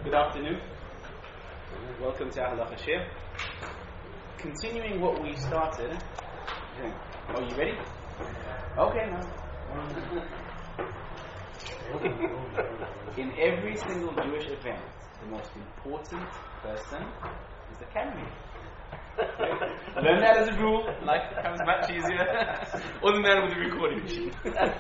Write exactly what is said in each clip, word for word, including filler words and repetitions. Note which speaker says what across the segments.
Speaker 1: Good afternoon. Welcome to our Halacha Shir. Continuing what we started. Are you ready? Okay, now. In every single Jewish event, the most important person is the cameraman. Learn that as a rule. Life becomes much easier. Or the man with the recording machine.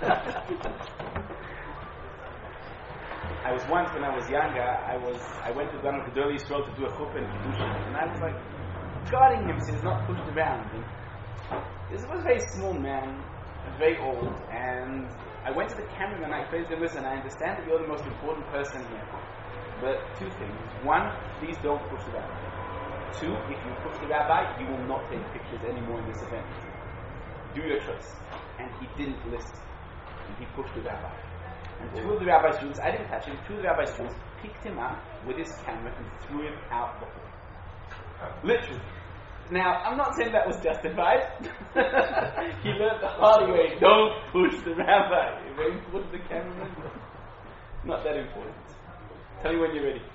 Speaker 1: I was once, when I was younger, I was I went to Gan Gadol Yisrael to do a chuppah and kiddushin, and I was like guarding him so he's not pushed around. And this was a very small man, very old, and I went to the cameraman and I told him, listen, I understand that you're the most important person here, but two things. One, please don't push the rabbi. Two, if you push the rabbi, you will not take pictures anymore in this event. Do your choice. And he didn't listen. And he pushed the rabbi. And two of the rabbi's students, I didn't touch him, two of the rabbi's students picked him up with his camera and threw him out the hall. Literally. Now, I'm not saying that was justified. He learned the hard way. Don't push the rabbi. You're very important, the cameraman. Not that important. Tell me when you're ready.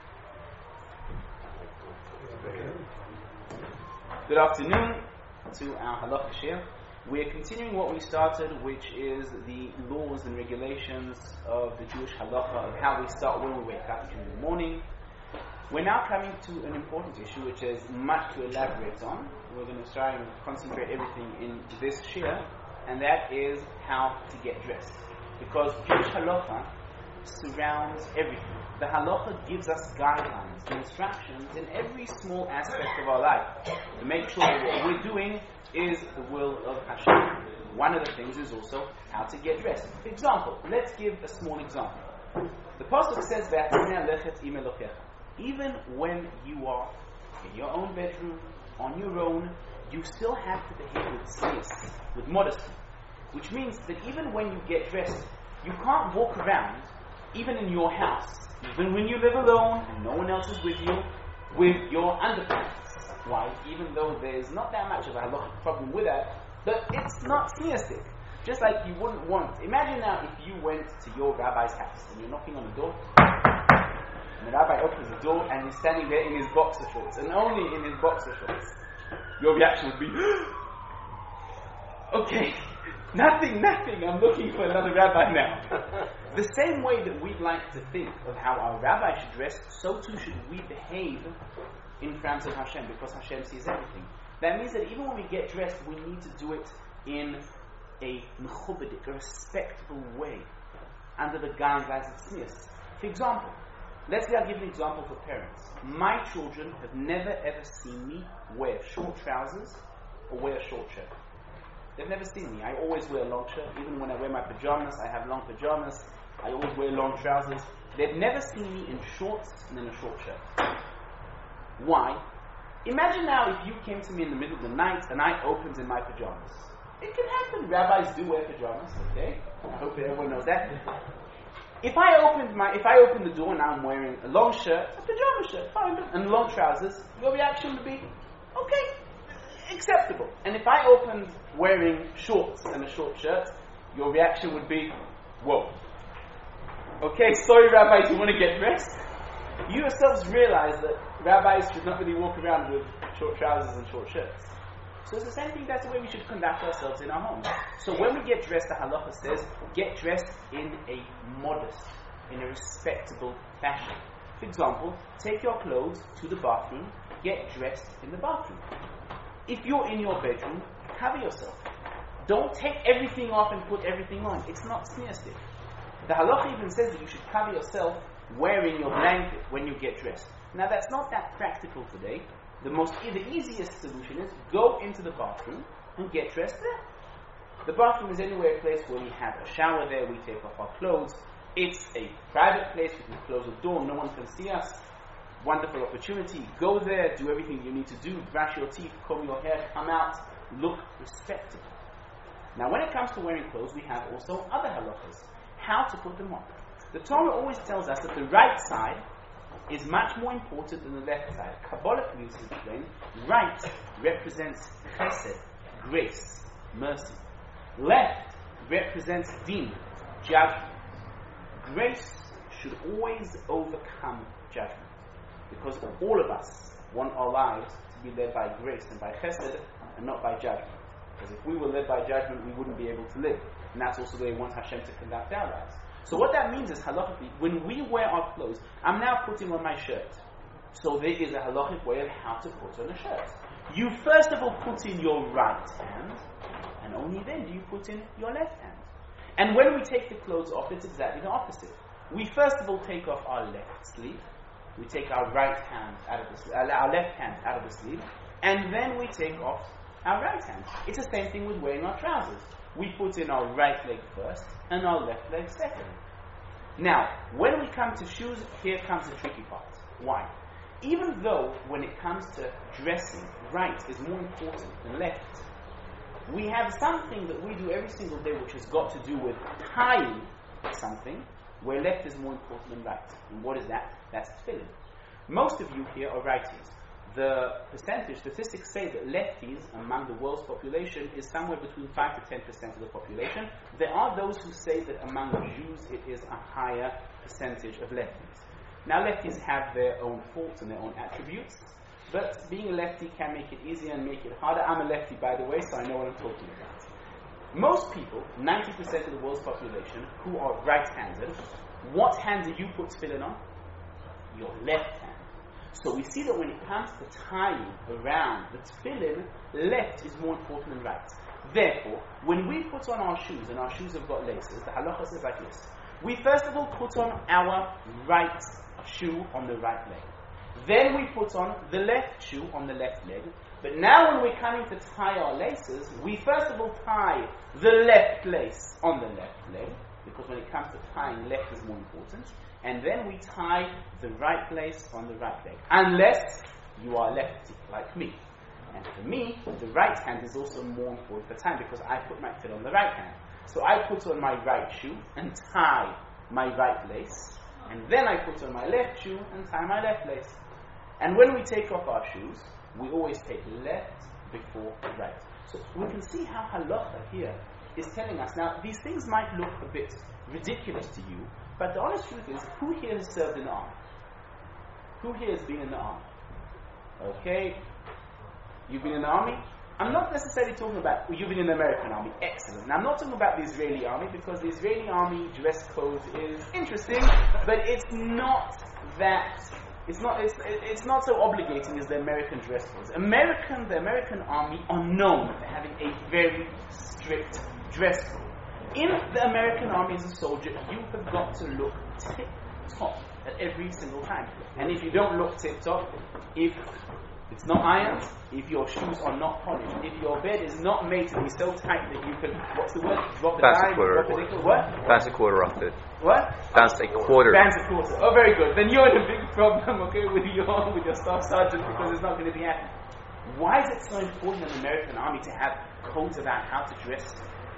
Speaker 1: Good afternoon to our Halacha Shir. We are continuing what we started, which is the laws and regulations of the Jewish Halacha, of how we start when we wake up during the morning. We're now coming to an important issue, which is much to elaborate on. We're going to try and concentrate everything in this Shir, and that is how to get dressed. Because Jewish Halacha surrounds everything. The Halacha gives us guidelines and instructions in every small aspect of our life to make sure that what we're doing is the will of Hashem. One of the things is also how to get dressed. For example, let's give a small example. The Pasuk says that even when you are in your own bedroom, on your own, you still have to behave with tznius, with modesty. Which means that even when you get dressed, you can't walk around, even in your house, even when you live alone and no one else is with you, with your underpants. Why? Even though there's not that much of a halachic problem with that, but it's not tzniustic. Just like you wouldn't want. Imagine now if you went to your rabbi's house and you're knocking on the door, and the rabbi opens the door and he's standing there in his boxer shorts, and only in his boxer shorts. Your reaction would be, okay, nothing, nothing, I'm looking for another rabbi now. The same way that we'd like to think of how our rabbi should dress, so too should we behave in front of Hashem, because Hashem sees everything. That means that even when we get dressed, we need to do it in a mechubadik, a respectable way, under the guidelines of tznius. For example, let's say I'll give an example for parents. My children have never ever seen me wear short trousers or wear a short shirt. They've never seen me. I always wear a long shirt. Even when I wear my pajamas, I have long pajamas. I always wear long trousers. They've never seen me in shorts and in a short shirt. Why? Imagine now if you came to me in the middle of the night and I opened in my pajamas. It can happen. Rabbis do wear pajamas, okay? I hope that everyone knows that. If I opened my, if I opened the door and I'm wearing a long shirt, a pajama shirt, fine, and long trousers, your reaction would be, okay, acceptable. And if I opened wearing shorts and a short shirt, your reaction would be, whoa. Okay, sorry rabbis, you want to get dressed? You yourselves realize that rabbis should not really walk around with short trousers and short shirts. So it's the same thing, that's the way we should conduct ourselves in our homes. So when we get dressed, the halacha says, get dressed in a modest, in a respectable fashion. For example, take your clothes to the bathroom, get dressed in the bathroom. If you're in your bedroom, cover yourself. Don't take everything off and put everything on. It's not tzniustic. The halacha even says that you should cover yourself wearing your blanket when you get dressed. Now that's not that practical today. The most, the easiest solution is go into the bathroom and get dressed there. The bathroom is anywhere a place where we have a shower there, we take off our clothes. It's a private place, we can close the door, no one can see us. Wonderful opportunity. Go there, do everything you need to do, brush your teeth, comb your hair, come out, look respectable. Now when it comes to wearing clothes, we have also other halachas. How to put them on. The Torah always tells us that the right side is much more important than the left side. Kabbalah uses explain, right represents chesed, grace, mercy. Left represents din, judgment. Grace should always overcome judgment. Because all of us want our lives to be led by grace and by chesed and not by judgment. Because if we were led by judgment, we wouldn't be able to live. And that's also the way we want Hashem to conduct our lives. So what that means is, halachically, when we wear our clothes, I'm now putting on my shirt. So there is a halachic way of how to put on a shirt. You first of all put in your right hand, and only then do you put in your left hand. And when we take the clothes off, it's exactly the opposite. We first of all take off our left sleeve. We take our right hand out of the uh, our left hand out of the sleeve, and then we take off our right hand. It's the same thing with wearing our trousers. We put in our right leg first and our left leg second. Now, when we come to shoes, here comes the tricky part. Why? Even though when it comes to dressing, right is more important than left, we have something that we do every single day which has got to do with tying something, where left is more important than right. And what is that? That's tefillin. Most of you here are righties. The percentage, statistics say that lefties among the world's population is somewhere between five to ten percent of the population. There are those who say that among Jews it is a higher percentage of lefties. Now lefties have their own faults and their own attributes, but being a lefty can make it easier and make it harder. I'm a lefty, by the way, so I know what I'm talking about. Most people, ninety percent of the world's population, who are right-handed, what hand do you put tefillin on? Your left hand. So we see that when it comes to tying around the tefillin, left is more important than right. Therefore, when we put on our shoes, and our shoes have got laces, the halacha says like this. We first of all put on our right shoe on the right leg. Then we put on the left shoe on the left leg. But now when we're coming to tie our laces, we first of all tie the left lace on the left leg, because when it comes to tying, left is more important. And then we tie the right lace on the right leg. Unless you are lefty, like me. And for me, the right hand is also more important for tying, because I put my foot on the right hand. So I put on my right shoe and tie my right lace. And then I put on my left shoe and tie my left lace. And when we take off our shoes, we always take left before right. So we can see how halacha here is telling us. Now, these things might look a bit ridiculous to you, but the honest truth is, who here has served in the army? Who here has been in the army? Okay, you've been in the army? I'm not necessarily talking about, well, you've been in the American army, excellent. Now, I'm not talking about the Israeli army, because the Israeli army dress code is interesting, but it's not that, it's not it's, it's not so obligating as the American dress codes. American, the American army are known for having a very strict dress code. In the American army as a soldier, you have got to look tip-top at every single time. And if you don't look tip-top, if it's not ironed, if your shoes are not polished, if your bed is not made to be so tight that you can, what's the word? Drop the dime, drop the nickel, what?
Speaker 2: Bounce a quarter off it.
Speaker 1: What?
Speaker 2: Bounce a quarter.
Speaker 1: Bounce a quarter. Oh, very good. Then you're in a big problem, okay, with your with your staff sergeant, because it's not going to be happening. Why is it so important in the American army to have codes about how to dress?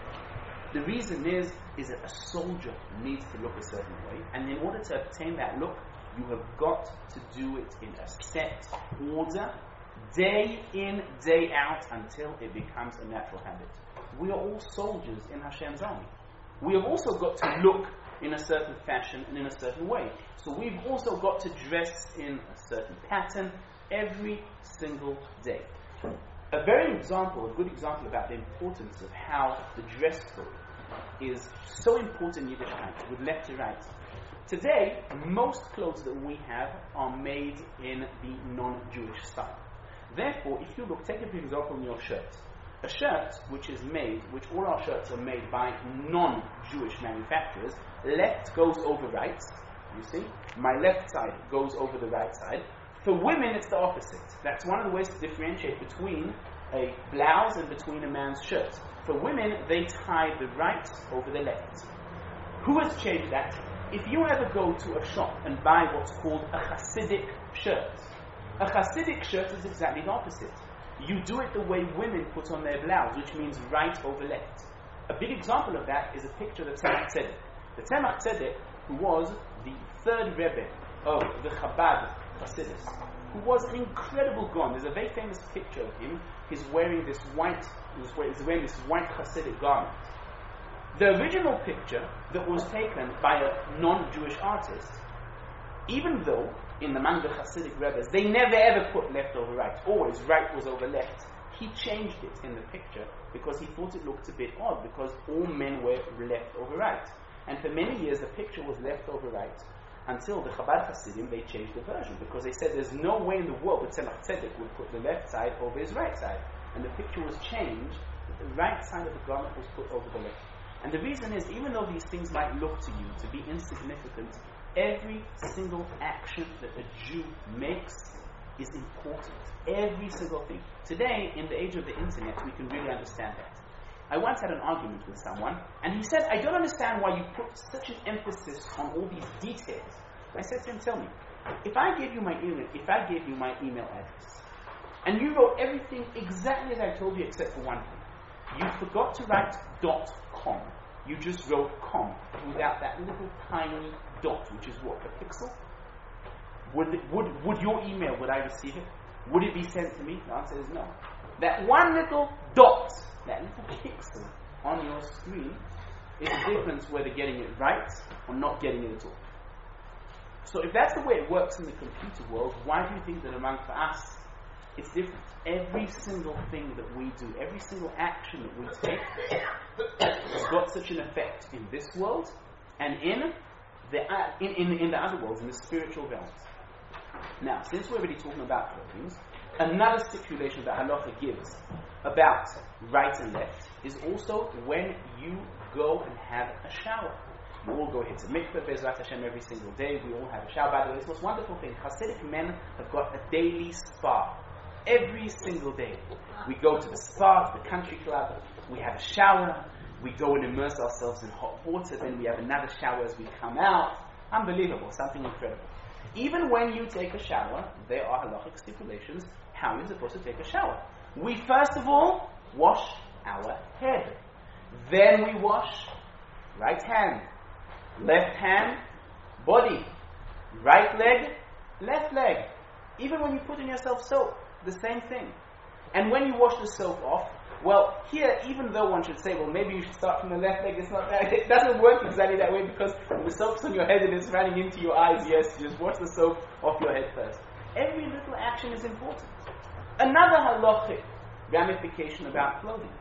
Speaker 1: The reason is, is that a soldier needs to look a certain way, and in order to obtain that look, you have got to do it in a set order, day in, day out, until it becomes a natural habit. We are all soldiers in Hashem's army. We have also got to look in a certain fashion and in a certain way. So we've also got to dress in a certain pattern every single day. A very example, a good example about the importance of how the dress code is so important in Yiddishkeit, with left to right. Today, most clothes that we have are made in the non-Jewish style. Therefore, if you look, take a for example in your shirt. A shirt which is made, which all our shirts are made by non-Jewish manufacturers, left goes over right, you see? My left side goes over the right side. For women, it's the opposite. That's one of the ways to differentiate between a blouse and between a man's shirt. For women, they tie the right over the left. Who has changed that? If you ever go to a shop and buy what's called a Hasidic shirt, a Hasidic shirt is exactly the opposite. You do it the way women put on their blouse, which means right over left. A big example of that is a picture of the Tzemach Tzedek. The Tzemach Tzedek, who was the third Rebbe of the Chabad Hasidus, who was an incredible Gaon. There's a very famous picture of him. He's wearing this white, he's wearing this white Hasidic garment. The original picture that was taken by a non-Jewish artist, even though in the Mangda Hasidic Rebbes they never ever put left over right, always right was over left, he changed it in the picture because he thought it looked a bit odd because all men were left over right. And for many years the picture was left over right until the Chabad Hasidim, they changed the version because they said there's no way in the world that Tzemach Tzedek would put the left side over his right side. And the picture was changed, that the right side of the garment was put over the left. And the reason is, even though these things might look to you to be insignificant, every single action that a Jew makes is important. Every single thing. Today, in the age of the internet, we can really understand that. I once had an argument with someone, and he said, I don't understand why you put such an emphasis on all these details. I said to him, tell me, if I gave you my email, if I gave you my email address, and you wrote everything exactly as I told you except for one thing, you forgot to write .com. You just wrote com without that little tiny dot, which is what, a pixel? Would, it, would, would your email, would I receive it? Would it be sent to me? The answer is no. That one little dot, that little pixel on your screen is the difference whether getting it right or not getting it at all. So if that's the way it works in the computer world, why do you think that among for us it's different? Every single thing that we do, every single action that we take has got such an effect in this world and in the uh, in, in, in the other worlds, in the spiritual realms. Now, since we're already talking about clothing, another stipulation that halacha gives about right and left is also when you go and have a shower. You all go here to mikveh, Bezrat Hashem, every single day. We all have a shower. By the way, it's the most wonderful thing. Hasidic men have got a daily spa. Every single day. We go to the spa, to the country club. We have a shower. We go and immerse ourselves in hot water. Then we have another shower as we come out. Unbelievable. Something incredible. Even when you take a shower, there are halachic stipulations how you're supposed to take a shower. We first of all wash our head. Then we wash right hand, left hand, body, right leg, left leg. Even when you put in yourself soap, the same thing. And when you wash the soap off, well, here, even though one should say, well, maybe you should start from the left leg, it's not that. It doesn't work exactly that way because the soap's on your head and it's running into your eyes. Yes, just wash the soap off your head first. Every little action is important. Another halachic ramification about clothing.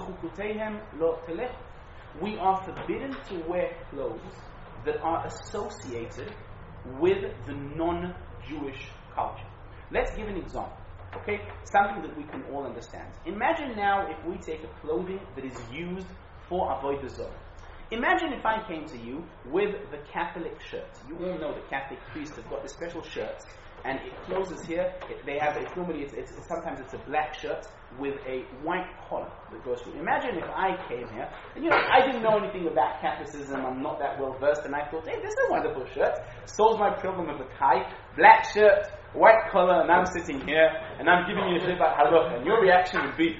Speaker 1: We are forbidden to wear clothes that are associated with the non-Jewish culture. Let's give an example. Okay, something that we can all understand. Imagine now if we take a clothing that is used for avodah zarah. Imagine if I came to you with the Catholic shirt. You all know the Catholic priests have got this special shirt, and it closes here. It, they have it's normally it's, it's sometimes it's a black shirt with a white collar that goes through. Imagine if I came here, and you know I didn't know anything about Catholicism. I'm not that well versed, and I thought, hey, this is a wonderful shirt. Solves my problem of the tie. Black shirt, white collar, and I'm sitting here, and I'm giving you a shit about halacha, and your reaction would be,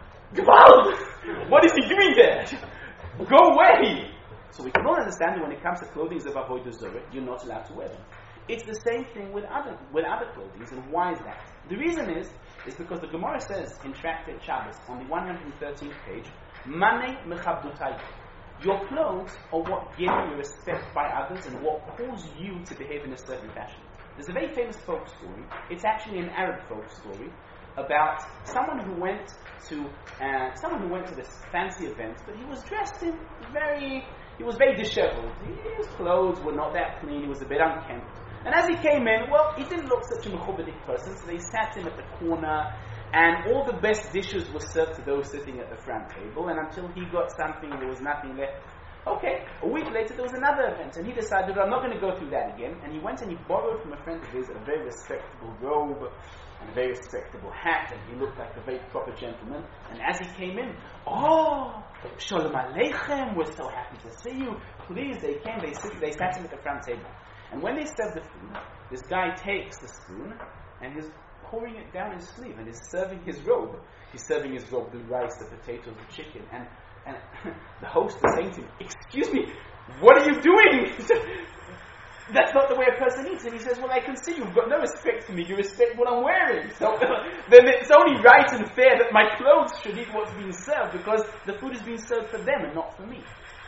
Speaker 1: Gewalt! What is he doing there? Go away! So we can all understand that when it comes to clothing of avodah zarah, you're not allowed to wear them. It's the same thing with other with other clothing, and why is that? The reason is, is because the Gemara says in Tractate Shabbos, on the one hundred thirteenth page, Mane mechabdutai. Your clothes are what give you respect by others and what cause you to behave in a certain fashion. There's a very famous folk story. It's actually an Arab folk story about someone who went to uh, someone who went to this fancy event, but he was dressed in very he was very disheveled. His clothes were not that clean. He was a bit unkempt. And as he came in, well, he didn't look such a mechubadik person, so they sat him at the corner, and all the best dishes were served to those sitting at the front table. And until he got something, there was nothing left. Okay, a week later there was another event, and he decided, I'm not going to go through that again. And he went and he borrowed from a friend of his a very respectable robe and a very respectable hat, and he looked like a very proper gentleman. And as he came in, oh, Shalom Aleichem, we're so happy to see you. Please, they came, they, sit, they sat him at the front table. And when they served the food, this guy takes the spoon and he's pouring it down his sleeve and he's serving his robe. He's serving his robe, the rice, the potatoes, the chicken, and And the host is saying to him, excuse me, what are you doing? That's not the way a person eats. And he says, well, I can see you've got no respect for me. You respect what I'm wearing. So then it's only right and fair that my clothes should eat what's being served because the food is being served for them and not for me.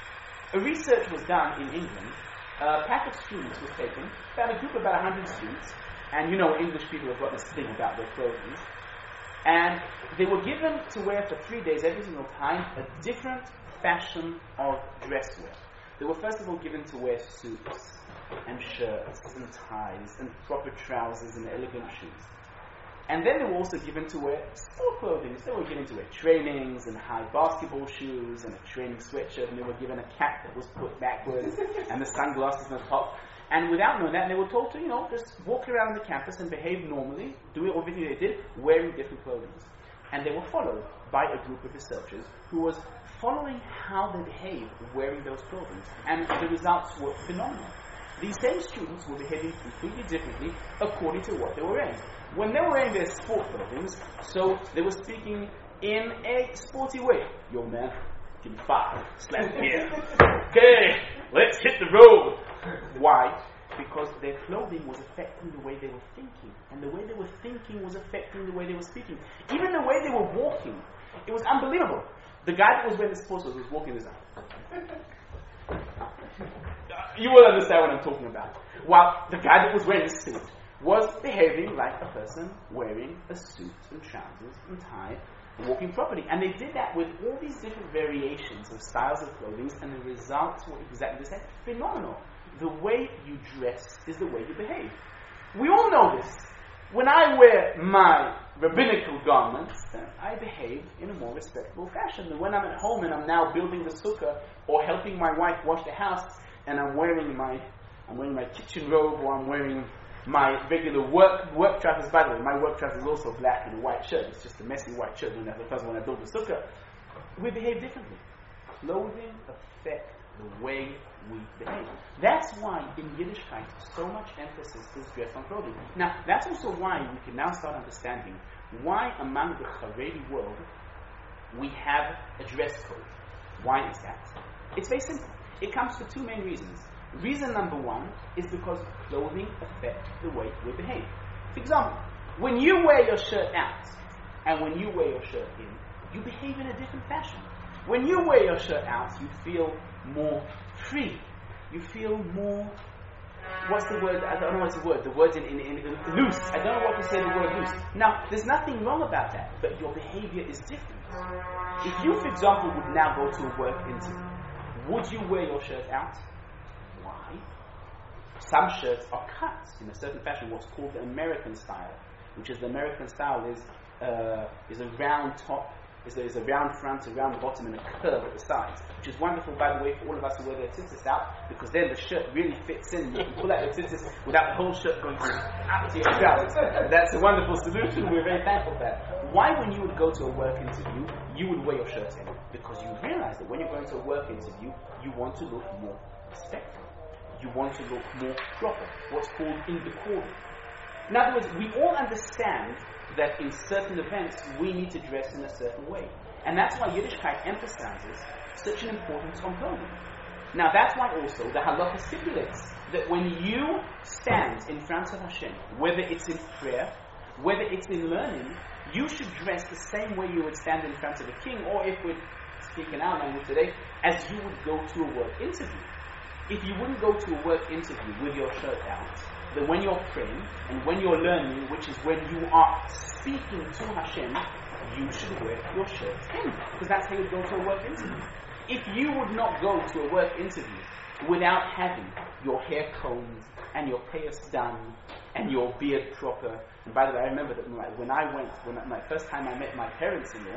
Speaker 1: a research was done in England. A pack of students was taken, about a group of about one hundred students, and you know English people have got this thing about their clothing, and they were given to wear for three days every single time a different fashion of dress wear. They were first of all given to wear suits and shirts and ties and proper trousers and elegant shoes. And then they were also given to wear sport clothing. So they were given to wear trainings and high basketball shoes and a training sweatshirt, and they were given a cap that was put backwards and the sunglasses on the top. And without knowing that, they were told to, you know, just walk around the campus and behave normally, do everything they did, wearing different clothing. And they were followed by a group of researchers who was following how they behaved wearing those clothing. And the results were phenomenal. These same students were behaving completely differently according to what they were wearing. When they were wearing their sport clothing, so they were speaking in a sporty way. Yo man, give me five, slap me here. Okay, let's hit the road. Why? Because their clothing was affecting the way they were thinking. And the way they were thinking was affecting the way they were speaking. Even the way they were walking. It was unbelievable. The guy that was wearing the sports clothes was walking this way. You will understand what I'm talking about. While the guy that was wearing the suit was behaving like a person wearing a suit and trousers and tie and walking properly. And they did that with all these different variations of styles of clothing, and the results were exactly the same. Phenomenal. The way you dress is the way you behave. We all know this. When I wear my rabbinical garments, I behave in a more respectable fashion than when I'm at home and I'm now building the sukkah or helping my wife wash the house, and I'm wearing my I'm wearing my kitchen robe, or I'm wearing my regular work work trousers. By the way, my work trousers is also black and a white shirt. It's just a messy white shirt when I, because when I build the sukkah. We behave differently. Clothing affects the way we behave. That's why in Yiddishkeit so much emphasis is dressed on clothing. Now, that's also why we can now start understanding why among the Haredi world we have a dress code. Why is that? It's very simple. It comes for two main reasons. Reason number one is because clothing affects the way we behave. For example, when you wear your shirt out and when you wear your shirt in, you behave in a different fashion. When you wear your shirt out, you feel more free. You feel more, what's the word? I don't know what's the word. The word's in, in, in, in loose. I don't know what to say the word loose. Now, there's nothing wrong about that, but your behavior is different. If you, for example, would now go to a work interview, would you wear your shirt out? Why? Some shirts are cut in a certain fashion, what's called the American style, which is the American style is uh, is a round top, is a, is a round front, a round bottom, and a curve at the sides, which is wonderful, by the way, for all of us who wear their tzitzis out, because then the shirt really fits in. You can pull out your tzitzis without the whole shirt going up to your trousers. That's a wonderful solution. We're very thankful for that. Why, when you would go to a work interview, you would wear your shirt in? Because you realize that when you're going to a work interview, you want to look more respectful. You want to look more proper, what's called in decorum. In other words, we all understand that in certain events we need to dress in a certain way. And that's why Yiddishkeit emphasizes such an importance on clothing. Now that's why also the halakha stipulates that when you stand in front of Hashem, whether it's in prayer, whether it's in learning, you should dress the same way you would stand in front of a king, or if we're speaking our language today, as you would go to a work interview. If you wouldn't go to a work interview with your shirt out, then when you're praying and when you're learning, which is when you are speaking to Hashem, you should wear your shirt in, because that's how you go to a work interview. If you would not go to a work interview without having your hair combed and your payas done and your beard proper, and by the way, I remember that when I went, when I, my first time I met my parents-in-law,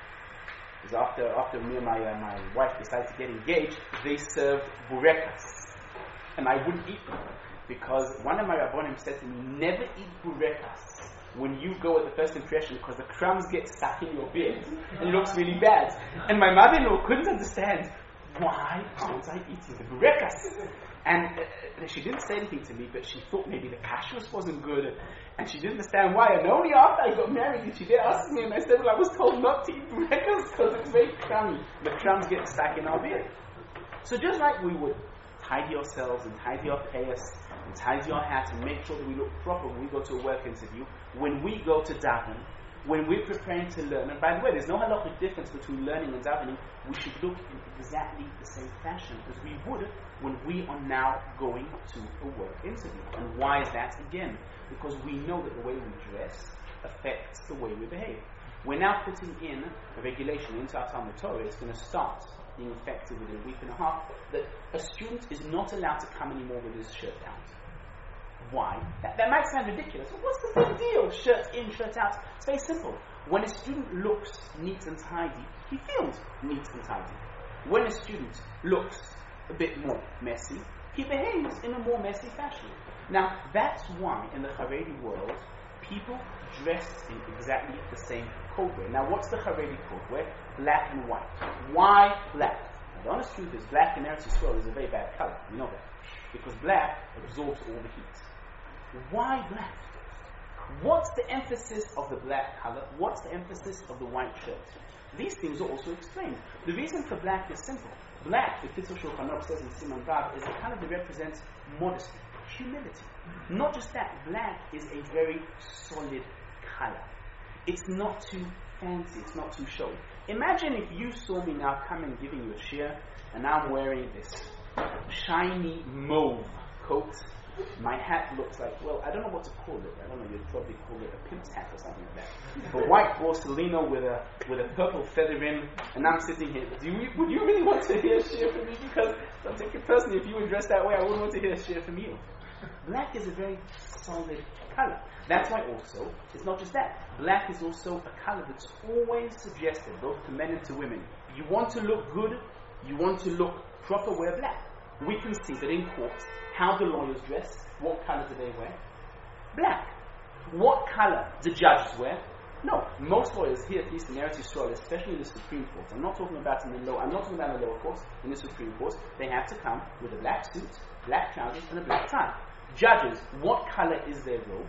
Speaker 1: it was after after me and my uh, my wife decided to get engaged, they served burekas, and I wouldn't eat them because one of my rabbonim said to me, never eat burekas when you go at the first impression, because the crumbs get stuck in your beard and it looks really bad. And my mother-in-law couldn't understand, why aren't I eating the burekas? And uh, she didn't say anything to me, but she thought maybe the kashrus wasn't good, and she didn't understand why. And only after I got married did she did ask me, and I said, well, I was told not to eat burekas because it's very crummy. The crumbs get stuck in our beard. So just like we would tidy ourselves and tidy our payas and tidy our hat and make sure that we look proper when we go to a work interview, when we go to daven, when we're preparing to learn, and by the way, there's no halachic difference between learning and davening, we should look in exactly the same fashion as we would when we are now going to a work interview. And why is that? Again, because we know that the way we dress affects the way we behave. We're now putting in a regulation into our Talmud Torah. It's going to start being effective within a week and a half, that a student is not allowed to come anymore with his shirt out. Why? That, that might sound ridiculous. But what's the big deal? Shirt in, shirt out. It's very simple. When a student looks neat and tidy, he feels neat and tidy. When a student looks a bit more messy, he behaves in a more messy fashion. Now, that's why in the Haredi world, people dressed in exactly the same codewear. Now, what's the Haredi codewear? Black and white. Why black? Now, the honest truth is, black in Eretz Yisrael is a very bad color. You know that. Because black absorbs all the heat. Why black? What's the emphasis of the black color? What's the emphasis of the white shirt? These things are also explained. The reason for black is simple. Black, the Kitzur Shulchan Aruch says in Siman Vav, is a color that represents modesty, humility. Not just that, black is a very solid color. It's not too fancy, it's not too showy. Imagine if you saw me now coming giving you a shiur, and I'm wearing this shiny mauve coat. My hat looks like, well, I don't know what to call it. I don't know, you'd probably call it a pimp's hat or something like that. A white Borsalino with a with a purple feather in, and I'm sitting here. Do you, would you really want to hear a shiur from me? Because, don't take it personally, if you were dressed that way, I wouldn't want to hear a shiur from you. Black is a very solid color. That's why also, it's not just that. Black is also a color that's always suggested, both to men and to women. You want to look good, you want to look proper, wear black. We can see that in courts, how the lawyers dress. What color do they wear? Black. What color do judges wear? No. Most lawyers here, at least in Eretz Yisrael, especially in the Supreme Court, I'm not talking about in the low, I'm not talking about in the lower courts, in the Supreme Court, they have to come with a black suit, black trousers, and a black tie. Judges, what color is their robe?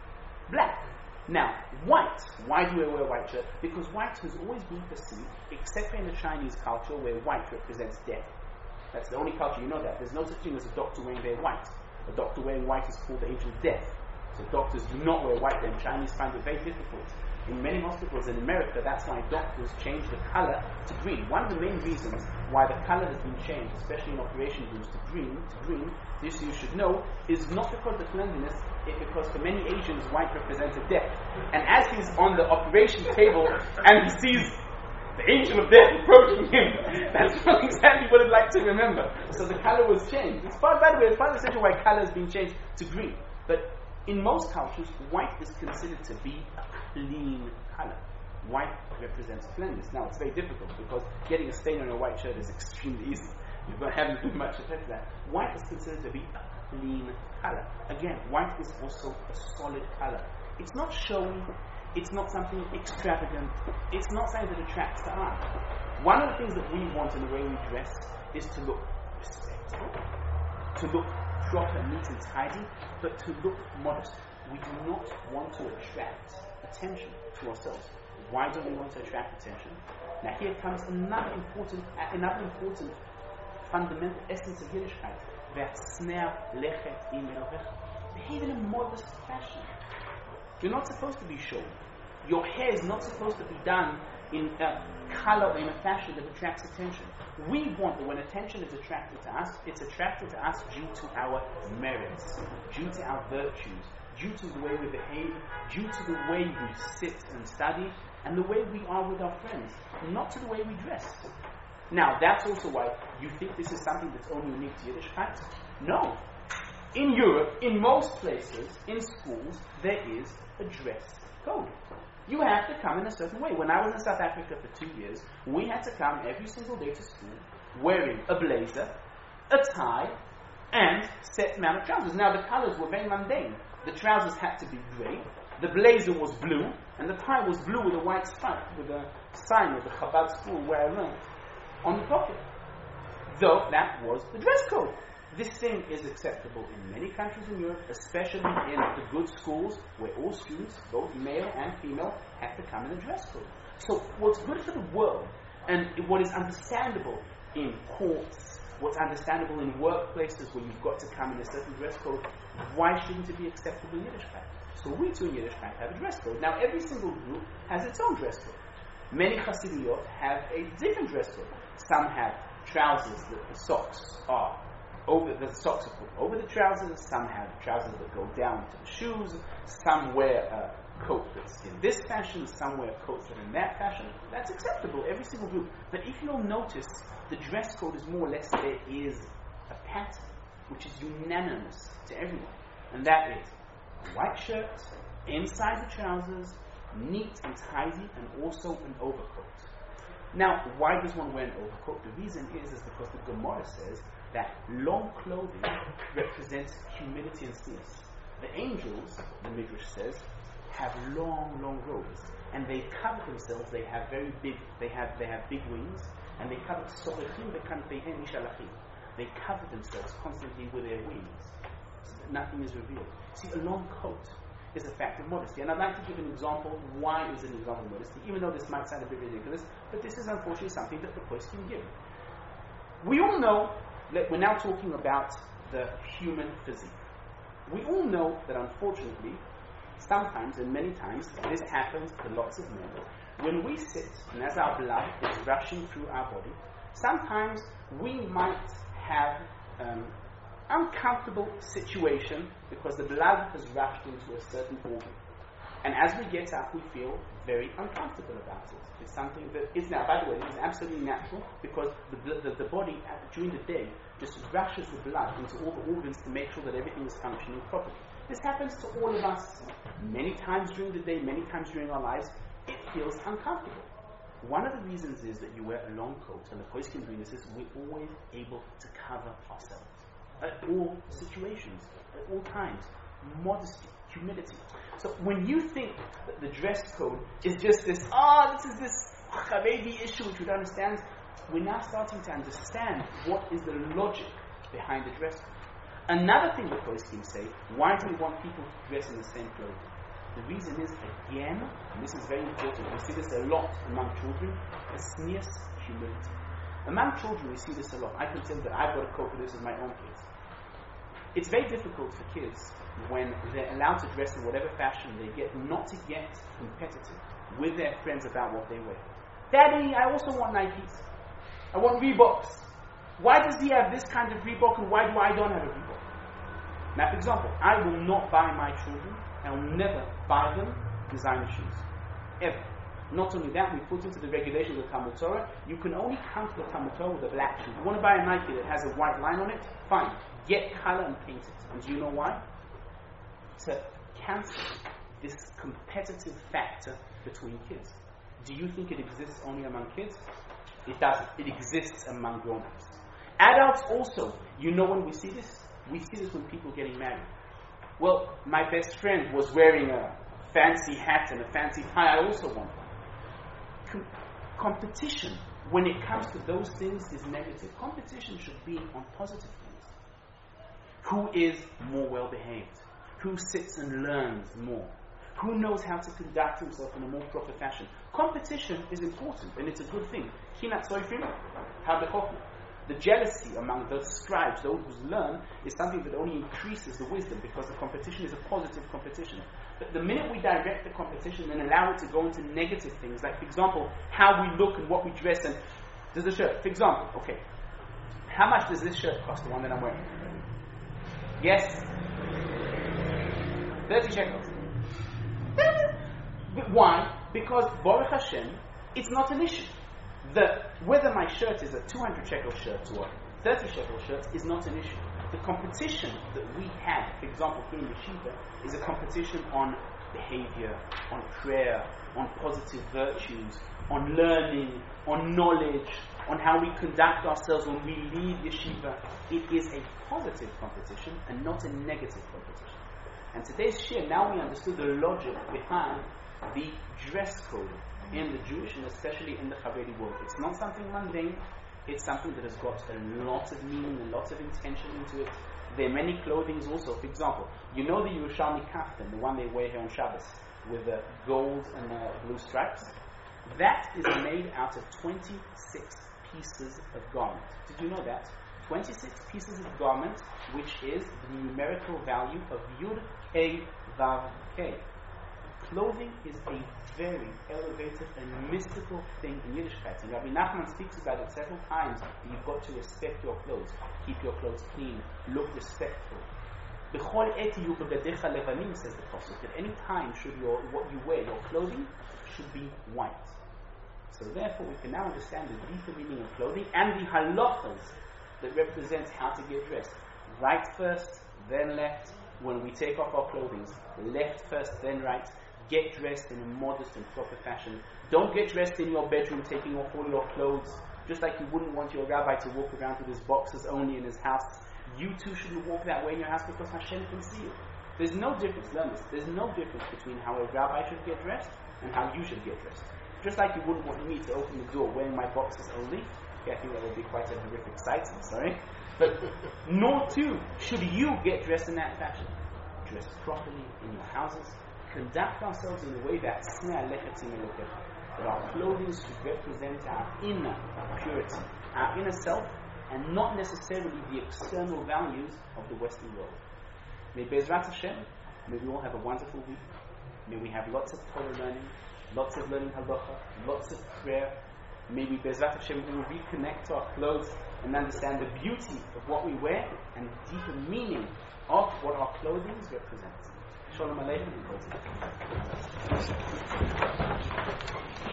Speaker 1: Black. Now, white. Why do we wear white shirt? Because white has always been perceived, except for in the Chinese culture, where white represents death. That's the only culture you know that. There's no such thing as a doctor wearing their white. A doctor wearing white is called the angel of death. So doctors do not wear white. The Chinese find it very difficult. In many hospitals in America, that's why doctors change the color to green. One of the main reasons why the color has been changed, especially in operation rooms, to green, to green, this you should know, is not because of cleanliness, it's because for many Asians, white represents a death. And as he's on the operation table and he sees the angel of death approaching him, that's not exactly what I'd like to remember. So the color was changed. It's part, by the way, it's part of the reason why color has been changed to green. But in most cultures, white is considered to be a clean color. White represents cleanliness. Now, it's very difficult because getting a stain on a white shirt is extremely easy. You don't have to do much effect to that. White is considered to be a clean color. Again, white is also a solid color. It's not showy. It's not something extravagant. It's not something that attracts the eye. One of the things that we want in the way we dress is to look respectable, to look proper, neat and tidy, but to look modest. We do not want to attract attention to ourselves. Why do we want to attract attention? Now here comes another important, another important fundamental essence of Yiddishkeit. Behave in a modest fashion. You're not supposed to be showy. Your hair is not supposed to be done in a color or in a fashion that attracts attention. We want that when attention is attracted to us, it's attracted to us due to our merits, due to our virtues, due to the way we behave, due to the way we sit and study, and the way we are with our friends, not to the way we dress. Now, that's also why you think this is something that's only unique to Yiddishkeit? No. In Europe, in most places, in schools, there is a dress code. You have to come in a certain way. When I was in South Africa for two years, we had to come every single day to school wearing a blazer, a tie, and set amount of trousers. Now, the colors were very mundane. The trousers had to be grey, the blazer was blue, and the tie was blue with a white stripe, with a sign of the Chabad school where I learned on the pocket. Though that was the dress code. This thing is acceptable in many countries in Europe, especially in the good schools where all students, both male and female, have to come in a dress code. So what's good for the world and what is understandable in courts, what's understandable in workplaces where you've got to come in a certain dress code, why shouldn't it be acceptable in Yiddishkeit? So we too in Yiddishkeit have a dress code. Now every single group has its own dress code. Many Hasidiyot have a different dress code. Some have trousers that the socks are over, the socks are put over the trousers. Some have trousers that go down to the shoes. Some wear a coat that's in this fashion. Some wear coats that are in that fashion. That's acceptable, every single group. But if you'll notice, the dress code is more or less, there is a pattern which is unanimous to everyone. And that is a white shirt, inside the trousers, neat and tidy, and also an overcoat. Now, why does one wear an overcoat? The reason is, is because the Gemara says that long clothing represents humility and sneers. The angels, the Midrash says, have long, long robes, and they cover themselves. They have very big. They have they have big wings, and they cover. They cover themselves constantly with their wings, so that nothing is revealed. See, a long coat is a fact of modesty. And I'd like to give an example. Why is it an example of modesty? Even though this might sound a bit ridiculous, but this is unfortunately something that the Post can give. We all know that we're now talking about the human physique. We all know that unfortunately, sometimes and many times, this happens to lots of men. When we sit, and as our blood is rushing through our body, sometimes we might have um, uncomfortable situation because the blood has rushed into a certain organ. And as we get up, we feel very uncomfortable about it. It's something that is now, by the way, this is absolutely natural because the, the, the body uh, during the day just rushes the blood into all the organs to make sure that everything is functioning properly. This happens to all of us many times during the day, many times during our lives. It feels uncomfortable. One of the reasons is that you wear a long coat, and the Poskim doing this is we're always able to cover ourselves at all situations, at all times. Modesty, humility. So when you think that the dress code is just this, ah, oh, this is this Haredi issue which we don't understand, we're now starting to understand what is the logic behind the dress code. Another thing the Poskim say, why do we want people to dress in the same clothing? The reason is, again, and this is very important, we see this a lot among children, a sneers humility. Among children we see this a lot. I can tell that I've got a coat for this with my own kids. It's very difficult for kids when they're allowed to dress in whatever fashion they get, not to get competitive with their friends about what they wear. Daddy, I also want Nikes. I want Reeboks. Why does he have this kind of Reebok and why do I don't have a Reebok? Now, for example, I will not buy my children, I will never buy them designer shoes. Ever. Not only that, we put into the regulations of Talmud Torah, you can only come to the Talmud Torah with a black shoe. You want to buy a Nike that has a white line on it? Fine. Get color and paint it. And do you know why? To cancel this competitive factor between kids. Do you think it exists only among kids? It doesn't. It exists among grown-ups. Adults also, you know when we see this? We see this when people are getting married. Well, my best friend was wearing a fancy hat and a fancy tie. I also want one. Com- competition, when it comes to those things, is negative. Competition should be on positive things. Who is more well-behaved? Who sits and learns more? Who knows how to conduct himself in a more proper fashion? Competition is important, and it's a good thing. Hinat soifim, habechokma. The jealousy among those scribes, those who learn, is something that only increases the wisdom because the competition is a positive competition. But the minute we direct the competition and allow it to go into negative things, like, for example, how we look and what we dress, and does the shirt, for example, okay, how much does this shirt cost, the one that I'm wearing? Yes? thirty shekels. But why? Because Baruch Hashem, it's not an issue. The, whether my shirt is a two hundred shekel shirt or a thirty shekel shirt is not an issue. The competition that we have, for example, here in Yeshiva, is a competition on behavior, on prayer, on positive virtues, on learning, on knowledge, on how we conduct ourselves when we leave Yeshiva. It is a positive competition and not a negative competition. And today's shir, now we understood the logic behind the dress code in the Jewish and especially in the Haredi world. It's not something mundane, it's something that has got a lot of meaning and lots of intention into it. There are many clothings also. For example, you know the Yerushalmi kaftan, the one they wear here on Shabbos, with the gold and uh, blue stripes? That is made out of twenty-six pieces of garment. Did you know that? twenty-six pieces of garment, which is the numerical value of Yud Hey Vav Hey. Clothing is a very elevated and mystical thing in Yiddishkeit. And Rabbi Nachman speaks about it several times. You've got to respect your clothes. Keep your clothes clean. Look respectful. B'chol eti yu begadecha levanim, says the Pasuk. At any time should your what you wear, your clothing, should be white. So therefore we can now understand the deeper meaning of clothing and the halachas that represents how to get dressed. Right first, then left. When we take off our clothing, left first, then right. Get dressed in a modest and proper fashion. Don't get dressed in your bedroom taking off all your clothes, just like you wouldn't want your rabbi to walk around with his boxers only in his house. You too shouldn't walk that way in your house because Hashem can see you. There's no difference, learn this, there's no difference between how a rabbi should get dressed and how you should get dressed. Just like you wouldn't want me to open the door wearing my boxers only. Okay, I think that would be quite a horrific sight, I'm sorry. But nor too should you get dressed in that fashion. Dress properly in your houses. Conduct ourselves in a way that that our clothing should represent our inner purity, our inner self, and not necessarily the external values of the Western world. May Bezrat Hashem, may we all have a wonderful week. May we have lots of Torah learning, lots of learning halacha, lots of prayer. May we Bezrat Hashem all reconnect to our clothes and understand the beauty of what we wear and the deeper meaning of what our clothing represents. Shalom Aleichem.